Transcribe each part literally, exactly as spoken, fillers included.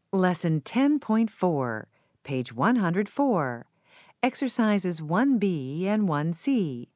Lesson ten point four, page one hundred four. Exercises one B and one C.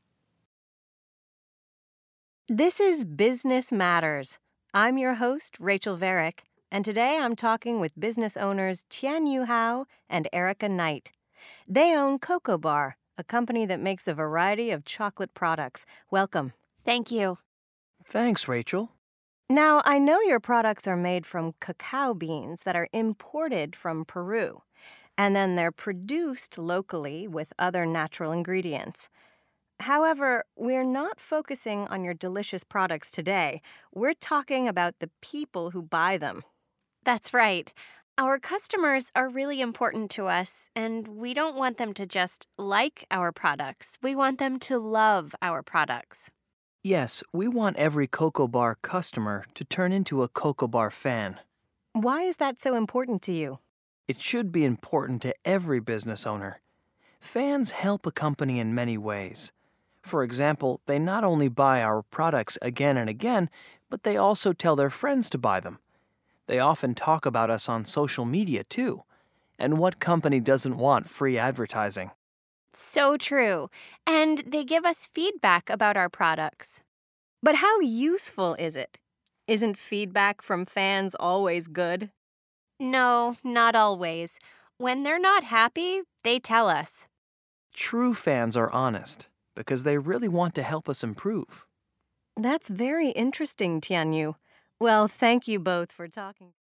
This is Business Matters. I'm your host, Rachel Varick, and today I'm talking with business owners Tianyu Hao and Erica Knight. They own Cocoa Bar, a company that makes a variety of chocolate products. Welcome. Thank you. Thanks, Rachel. Now, I know your products are made from cacao beans that are imported from Peru, and then they're produced locally with other natural ingredients. However, we're not focusing on your delicious products today. We're talking about the people who buy them. That's right. Our customers are really important to us, and we don't want them to just like our products. We want them to love our products. Yes, we want every Cocoa Bar customer to turn into a Cocoa Bar fan. Why is that so important to you? It should be important to every business owner. Fans help a company in many ways. For example, they not only buy our products again and again, but they also tell their friends to buy them. They often talk about us on social media, too. And what company doesn't want free advertising? So true. And they give us feedback about our products. But how useful is it? Isn't feedback from fans always good? No, not always. When they're not happy, they tell us. True fans are honest because they really want to help us improve. That's very interesting, Tianyu. Well, thank you both for talking.